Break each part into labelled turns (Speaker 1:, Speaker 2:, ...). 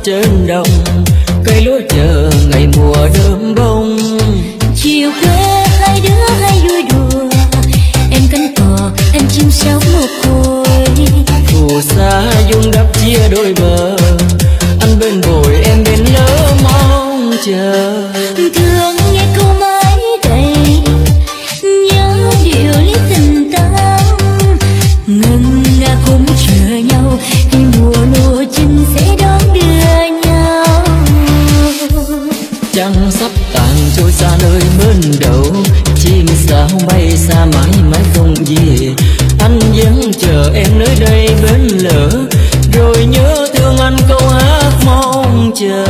Speaker 1: trên đồng, cây lúa chờ ngày mùa đơm bông.
Speaker 2: Chiều quê hai đứa hay vui đùa, em cánh cò anh chim sáo một côi.
Speaker 1: Phù sa dung đắp chia đôi bờ, anh bên bồi em bên lỡ mong chờ.
Speaker 2: Thương nghe câu mãi đây, nhớ điều lý tình ta, ngân nga cũng chờ nhau khi mùa lúa chín sẽ đón đưa nhau.
Speaker 1: Trăng sắp tàn trôi xa nơi bên đầu, chim sao bay xa mãi mãi không về. Anh vẫn chờ em nơi đây bên lỡ, rồi nhớ thương anh câu hát mong chờ.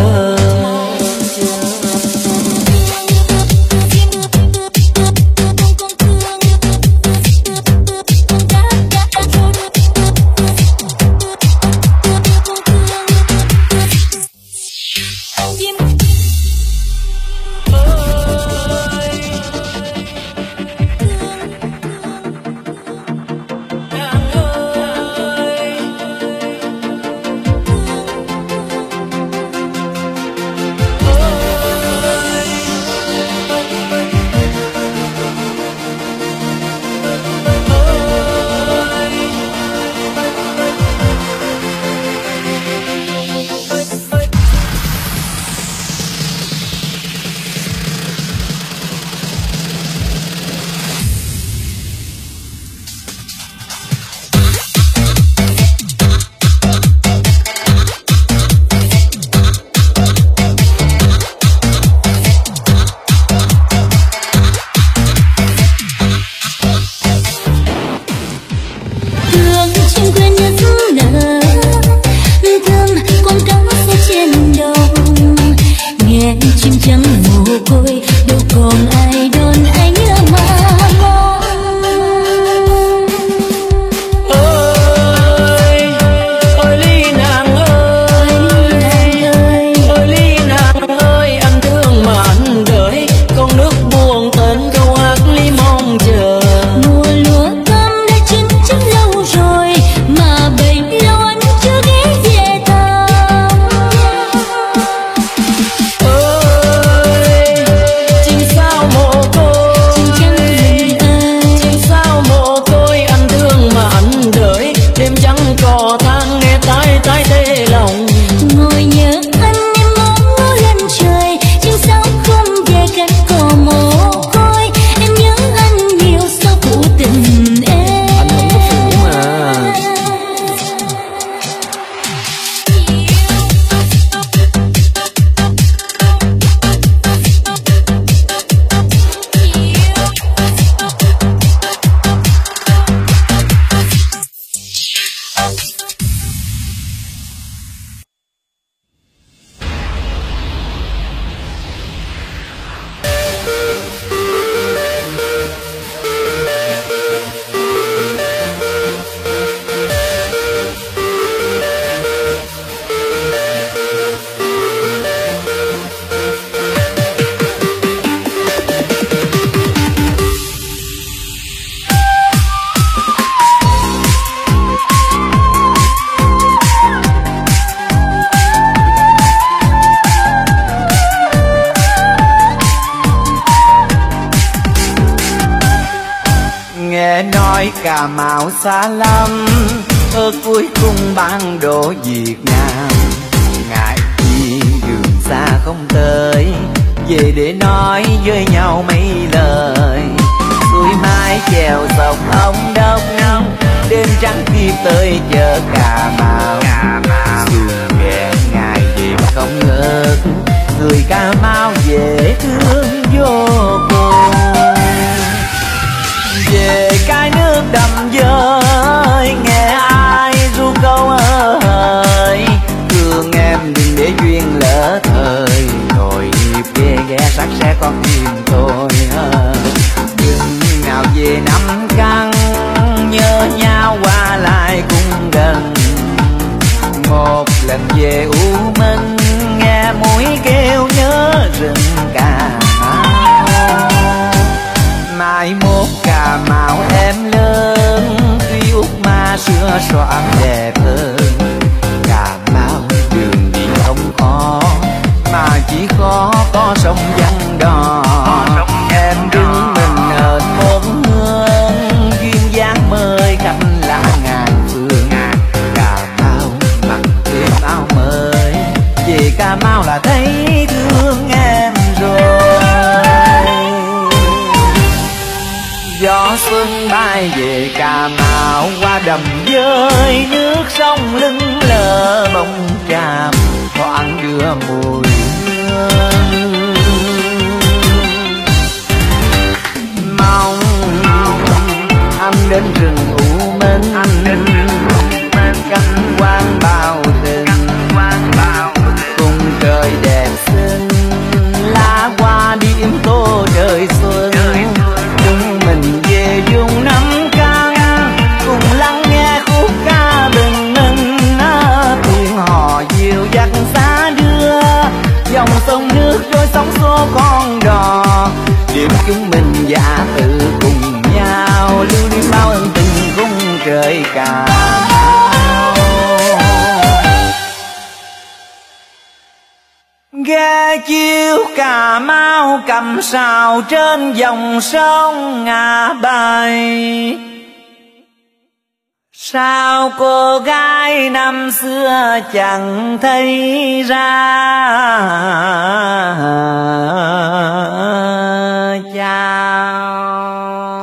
Speaker 3: Cà Mau xa lắm, ở cuối cùng bản đồ Việt Nam. Ngại chi đường xa không tới, về để nói với nhau mấy lời. Xuôi mai chèo dọc ông Đốc, đêm trắng tiếp tới chợ Cà Mau. Xuồng ghé ngày đêm không ngớt, người Cà Mau dễ thương vô cùng. Về cái nước đầm dơi, nghe ai ru câu ơi, thương em đừng để duyên lỡ thời, rồi hiệp ghê ghé sắc sẽ con tim tôi. Đừng nào về năm căng, nhớ nhau qua lại cũng gần. Một lần về U Minh, nghe mũi kêu nhớ rừng Cà gió xuân bay về Cà Mau, qua đầm với nước sông lưng lờ bông tràm thoảng đưa mùi hương. Mong anh đến rừng U Minh, cánh quang bao tình, cùng trời đẹp xinh lá hoa điểm tô trời xuân. Chúng mình về vùng Nam Căn cùng lắng nghe khúc ca bình minh, tiếng hò dịu dắt xa đưa dòng sông nước trôi sóng xô con đò. Điểm chúng mình giả tự cùng nhau lưu đi bao ân tình khung trời Cà Mau. Ghe chiếu Cà Mau cầm sào trên dòng sông ngả bay. Sao cô gái năm xưa chẳng thấy ra chào.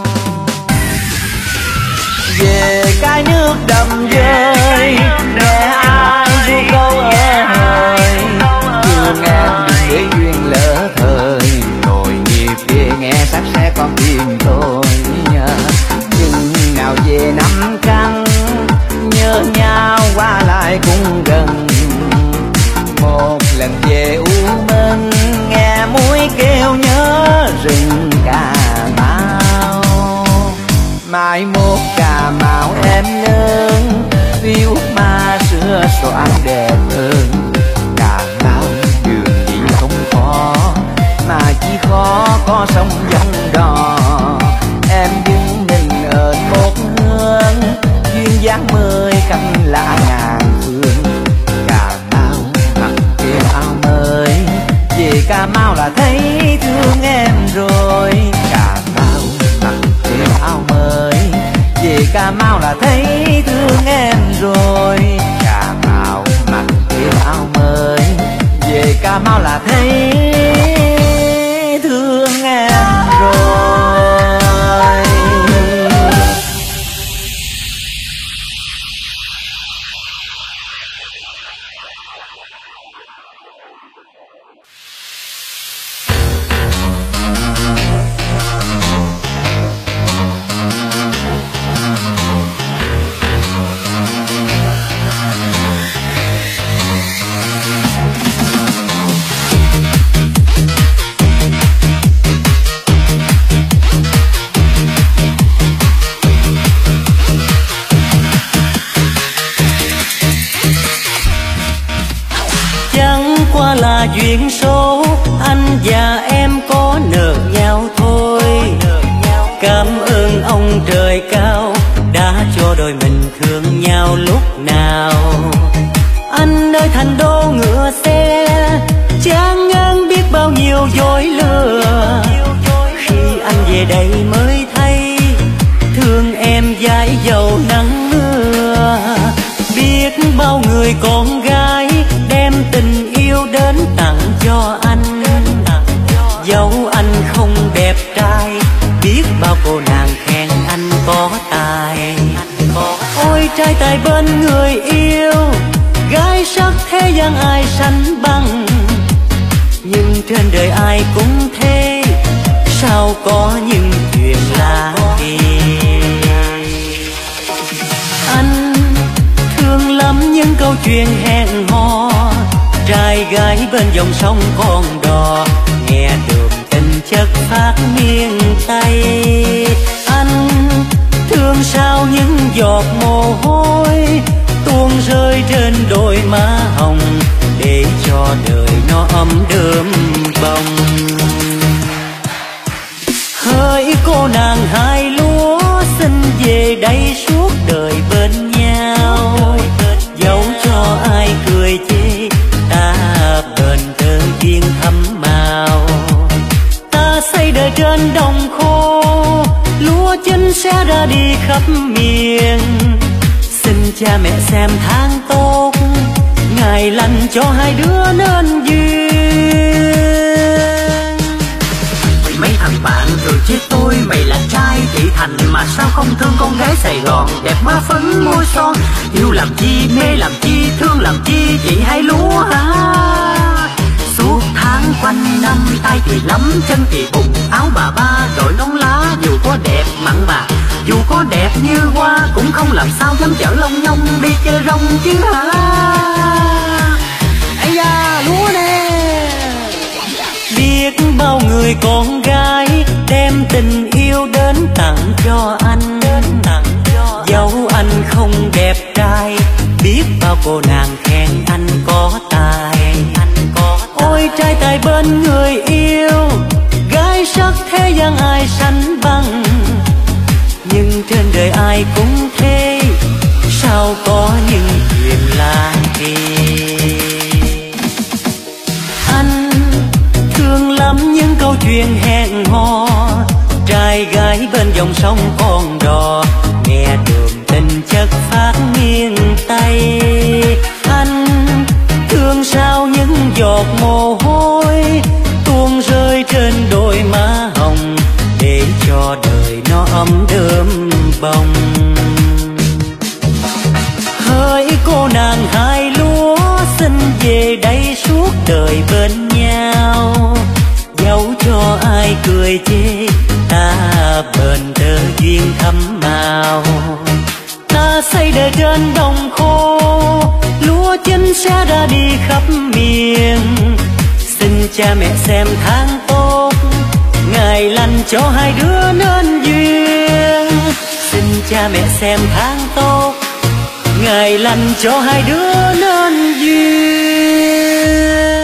Speaker 3: Về cái nước đầm rơi nghe ai ru câu ơi, thương em đừng để duyên lỡ thời, nồi nghiệp về nghe sắc sẽ con tim tôi. Chừng nào về Nam Căn nhớ nhau qua lại cũng gần, một lần về U Minh nghe muối kêu nhớ rừng Cà Mau. Mai mốt Cà Mau em lớn, phiêu ma xưa soạn đẹp hơn. Cà Mau dường gì không có, mà chỉ có sông dòng đò. Em đứng mình ở một hương, duyên dáng mười cánh lạ ngàn phương. Cà Mau mặc chiếc áo mới, về Cà Mau là thấy thương em rồi. Cà Mau mặc chiếc áo mới, về Cà Mau là thấy thương em rồi. Cà Mau mặc chiếc áo mới, về Cà Mau là thấy thương em rồi.
Speaker 1: Là duyên số anh và em có nợ nhau thôi. Cảm ơn ông trời cao đã cho đôi mình thương nhau lúc nào. Anh nơi thành đô ngựa xe chán ngán biết bao nhiêu dối lừa. Khi anh về đây mới thấy thương em dãi dầu nắng mưa. Biết bao người con gái đem tình yêu đến tặng cho anh. Dẫu anh không đẹp trai, biết bao cô nàng khen anh có tài. Ôi trai tài bên người yêu, gái sắc thế gian ai sánh bằng. Nhưng trên đời ai cũng thế, sao có những chuyện lạ kỳ. Anh thương lắm những câu chuyện hẹn hò, trai gái bên dòng sông con đò, nghe được tình chất phát miên tay. Anh thương sao những giọt mồ hôi tuôn rơi trên đôi má hồng, để cho đời nó ấm đơm bông. Hỡi cô nàng hai lúa, xin về đây suốt đời bên nhau. Dẫu cho ai cười chê, ta bền tơ duyên thắm màu. Ta xây đời trên đồng khô, lúa chín sẽ ra đi khắp miền. Xin cha mẹ xem tháng tốt, ngày lành cho hai đứa nên duyên.
Speaker 4: mấy thằng bạn rồi chê tôi mày là trai thị thành mà sao không thương con gái Sài Gòn đẹp má phấn môi son. Yêu làm chi mê làm chi thương làm chi chị hay lúa hả? Suốt tháng quanh năm tay thì lắm chân thì bùng, áo bà ba đội nón lá dù có đẹp mặn mà dù có đẹp như hoa cũng không làm sao dám chở lông nhông đi chơi rong chứ hả?
Speaker 1: Ây da lúa nè. Biết bao người con gái đem tình yêu đến tặng cho anh, dẫu anh không đẹp trai biết bao cô nàng khen anh có tài. Ôi trai tài bên người yêu, gái sắc thế gian ai sánh bằng. Nhưng trên đời ai cũng thế, sao có những chuyện lạ kỳ. Anh thương lắm những câu chuyện hẹn hò, trai gái bên dòng sông con đò, nghe đường tình chất phát nghiêng tay. Anh thương sao những giọt mồ hôi tuôn rơi trên đôi má hồng, để cho đời nó ấm đơm bông. Hỡi cô nàng hai lúa xin về đây suốt đời bên nhau, dẫu cho ai cười chê ta bền tơ duyên thắm màu. Ta xây đời trên đồng khô, lúa chín sẽ ra đi khắp miền. Xin cha mẹ xem tháng tốt, ngày lành cho hai đứa nên duyên. Xin cha mẹ xem tháng tốt, ngày lành cho hai đứa nên duyên.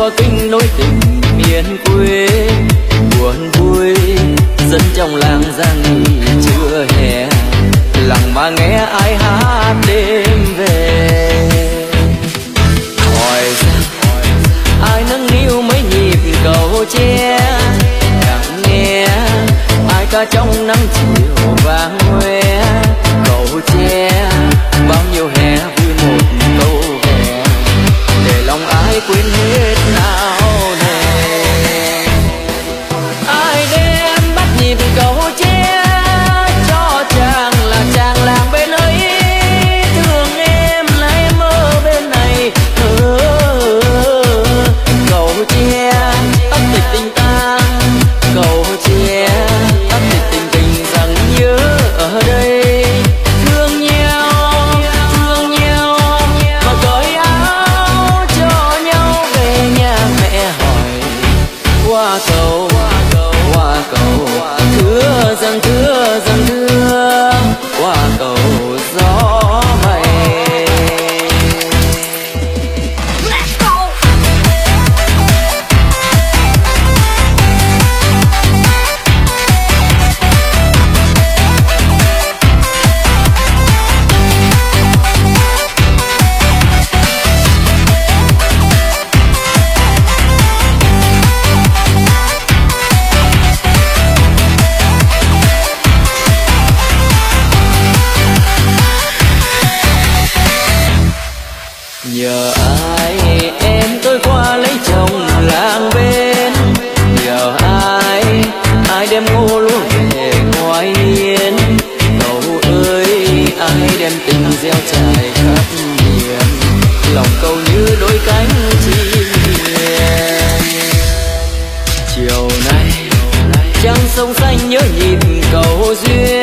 Speaker 1: có kinh nối tình miền quê. Buồn vui dân trong làng Giang Nghi chưa hè, lặng mà nghe ai hát đêm về. Hỏi rằng ai nâng niu mấy nhịp cầu tre, chẳng nghe ai ca trong nắng chiều vàng hoe. Cầu tre bao nhiêu hè vui một câu về, để lòng ai quên hết nào nè. Ai đem bắt nhịp cầu tre cho chàng là chàng làng bên ấy, thương em là em ở bên này. Cầu tre ấp thịt tình ta, cầu tre ấp thịt tình tình rằng nhớ ở đây. Thương nhau mà cởi áo cho nhau về nhà mẹ hỏi. Qua cầu thưa rằng qua cầu gió mây. Nhờ ai em tôi qua lấy chồng làng bên, nhờ ai đem ngô lúa về ngoài hiên. Cậu ơi ai đem tình gieo trải khắp miền, lòng cậu như đôi cánh chim hiền. Chiều nay trăng sông xanh nhớ nhịp cầu duyên,